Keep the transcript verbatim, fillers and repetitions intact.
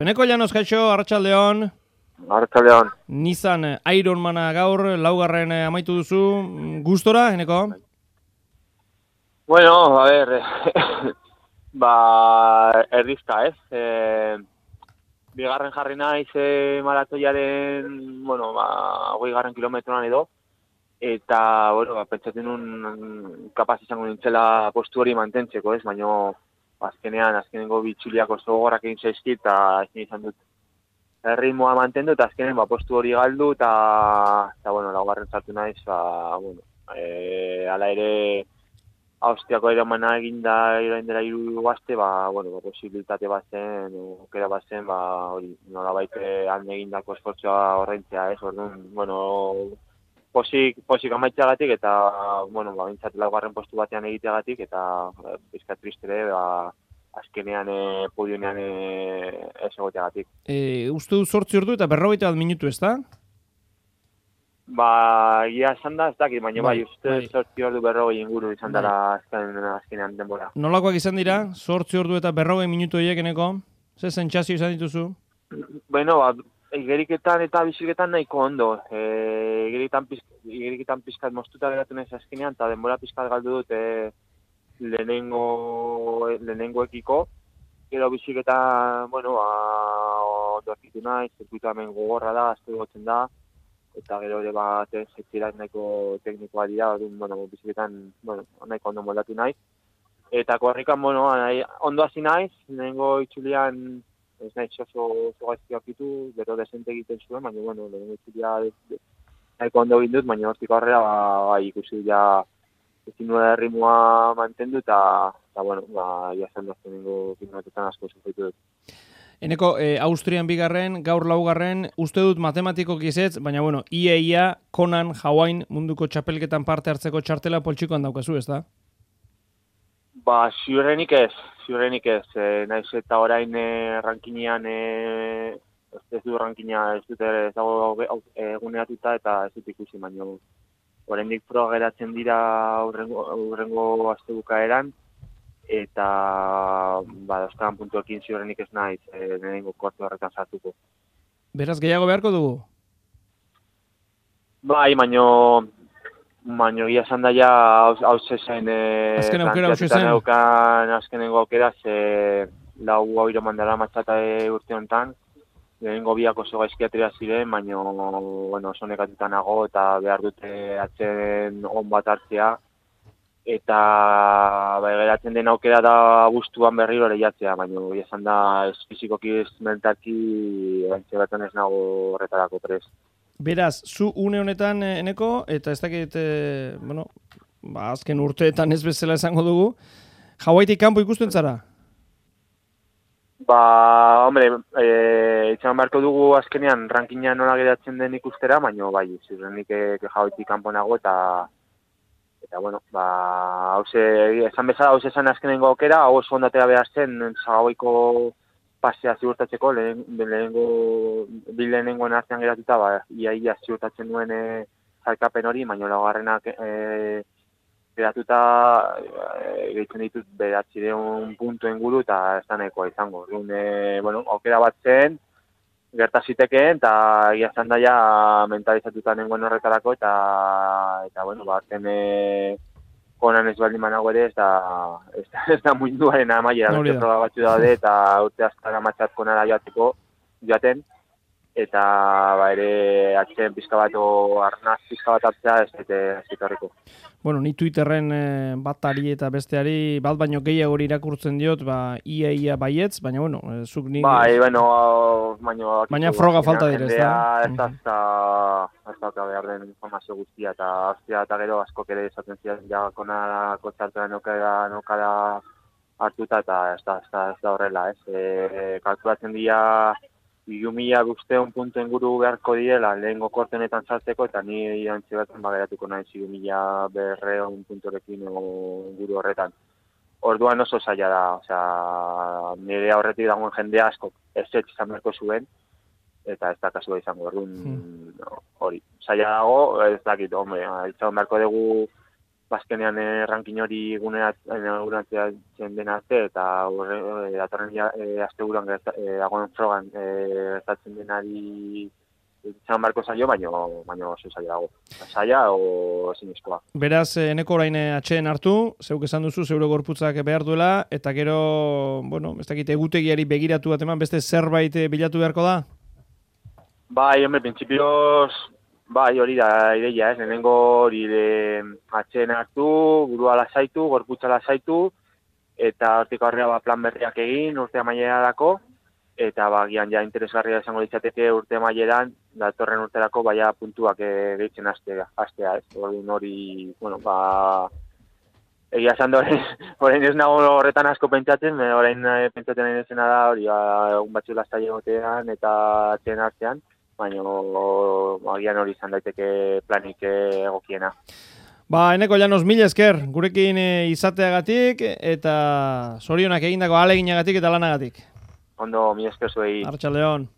Eneko Llanos, kaixo, Arratsaldeon. Arratsaldeon. Nissan Ironmana gaur, laugarren amaitu duzu. Gustora, Eneko? Bueno, a ver, ba, erdizka, ez? Eh, bigarren jarri naiz eh, maratoiaren, bueno, ba, hogei garren kilometroan edo, eta, bueno, ba, pentsatzen nun kapaz izango nintzela postu hori mantentzeko, ez? Baina, azkenean, azkenengo bitxuliak oso gogorrak egin zaizkit, eta ezin izan dut erritmoa mantendu, eta azkenen, ba, postu hori galdu, eta, eta bueno, laugarren sartu naiz, ba, bueno, eh, ala ere, Austriako Ironmana eginda irain dela hiru aste, ba, bueno, ba, posibilitate bat zen, aukera bat zen, ba, hori, nolabait han egindako esfortzua horrentzea, ez, orduan, bueno, posik, posik amaitzeagatik, eta, bueno, ba, bintzat laugarren postu batean egiteagatik, eta bizka tristere, ba, azkenean e, podionean e, ez egoteagatik. E, uste du zortzi ordu eta berrogeita bat minutu, ez da? Ba, ia esan da, ez dakit, baina bai, Bai, uste bai. zortzi ordu berrogei inguru izan Bai. dela azken, azkenean denbora. Nolakoak izan dira? Zortzi ordu eta berrogei minutu horiek, Eneko? Ze sentsazio izan dituzu? Bueno, ba, igeriketan eta biziketan nahiko ondo. E, igeriketan, pizk, igeriketan pizkat moztuta geratu naiz azkenean, eta denbora pizkat galdu dut e, lehenengo, lehenengoekiko. Gero biziketan, bueno, ba, ondo azitu naiz, zirkuitu hemen gogorra da, azte gotzen da, eta gero ere bat jetzirak nahiko teknikoa dira, orduan, bueno, biziketan, bueno, nahiko ondo moldatu naiz. Eta korrikan, bueno, nahi, ondo hasi naiz, lehenengo itxulian, ez naiz oso, oso gaizki aurkitu, gero desente egiten zuen, baina, bueno, lehenengo itxulia nahiko ondo egin dut, baina hortik aurrera, ba, bai, ikusi ja, ezin nuela erritmoa mantendu, eta, eta bueno, ba, jasen dazten nengo kilometretan asko sufritu dut. Eneko, e, Austrian bigarren, gaur laugarren, uste dut matematikoki ezetz, baina bueno, ia ia, Conan, Hawain, munduko txapelketan parte hartzeko txartela poltsikoan daukazu, ez da? Ba, ziurrenik ez, ziurrenik ez, e, naiz eta orain e, rankinean, e, ez, ez du rankina, ez dut ez dago eguneratuta eta ez dut ikusi, baina oraindik proba geratzen dira aurrengo, aurrengo astebukaeran, eta ba, dauzkan puntuekin ziurrenik ez naiz, e, lehenengo kuartu horretan sartuko. Beraz, gehiago beharko dugu? Bai, baino, baino gia esan daia hau zezen, e, Azken aukera hau zezen? Eukan azkenengo aukera, ze lau hau mandara matxata urte honetan, lehenengo biak oso gaizkiatria ziren, baino, bueno, oso nekatuta nago, eta behar dute atzen on bat hartzea, eta bai, geratzen den aukera da guztuan berriro lehiatzea, baina esan da ez fizikoki ez mentalki bantxe baten ez nago horretarako prez. Beraz, zu une honetan, Eneko, eta ez dakit, e, bueno, ba, azken urteetan ez bezala esango dugu, Hawaiitik kanpo ikusten zara? Ba, hombre, e, itxan beharko dugu azkenean rankinean nola geratzen den ikustera, baina bai, zirenik e, Hawaiitik kanpo nago eta Eta, bueno, ba, hauze, esan bezala, hauze esan azkenengo aukera, hau oso ondatea behar zen, Zagaboiko pasea ziurtatzeko, lehen, lehenengo, bi lehenengoen artean geratuta, ba, ia ia ziurtatzen duen e, zailkapen hori, baina laugarrenak e, geratuta e, gehitzen ditut bederatziehun puntu inguru, eta ez da nahikoa izango. Orduan, e, bueno, aukera bat zen, gerta zitekeen, eta egia zan daia mentalizatuta nengoen horretarako, eta, eta bueno, ba, zen e, Conan ez baldin manago ere, ez da, ez da, ez da munduaren amaiera, beste proba batzu daude, eta urte azkara matxat Conara joateko, joaten, eta ba, ere atzen pizka bat o arnaz pizka bat hartzea ez dute horreko. Bueno, ni Twitterren e, batari eta besteari bat baino gehiago hori irakurtzen diot, ba, ia ia baietz, baina bueno, e, zuk nik... Bai, bueno, baina... Baina froga falta dire, ez da? Ez da, ez da, ez da behar den informazio guztia, eta hostia, eta gero asko ere esaten ziren, ja, Conarako txartela nokara, nokara hartuta, eta ez da, ez da, ez da horrela, ez? E, kalkulatzen dira... Iru mila guzteun puntu inguru beharko direla, lehengo korte honetan sartzeko, eta ni antxe batzen bageratuko naiz iru mila berreun puntorekin inguru horretan. Orduan oso zaila da, osea, nire aurretik dagoen jende asko ez ez izan beharko zuen, eta ez da kasua izango, orduan hori. Zaila dago, ez dakit, hombre, itxagon beharko dugu bazkenean e, ranking hori guneatzen den arte, eta horre, e, datorren e, asteburuan e, dagoen frogan e, gertatzen denari izan barko zaio, baino, baino oso zaila dago. Zaila o zinezkoa. Beraz, eneko orain atxeen hartu, zeuk esan duzu, zeure gorputzak behar duela, eta gero, bueno, ez dakit egutegiari begiratu bat eman, beste zerbait bilatu beharko da? Bai, hombre, principios, bai, hori da ideia, ez, lehenengo hori atxeen hartu, burua lasaitu, gorputza lasaitu, eta hortik aurrera ba, plan berriak egin, urte amaierarako, eta ba, gian ja interesgarria izango ditzateke urte amaieran, datorren urterako baia puntuak e, gehitzen hastea, hastea, ez, hori, hori, bueno, ba, egia esan doren, orain ez nago horretan asko pentsatzen, orain pentsatzen nahi dezena da, hori, ba, egun batzu lastai egotean eta atxeen artean, baina agian hori izan daiteke planik egokiena. Ba, Eneko Llanos, mila esker, gurekin izateagatik eta zorionak egindako ahaleginagatik eta lanagatik. Ondo, mila esker zuei. Arratsaldeon.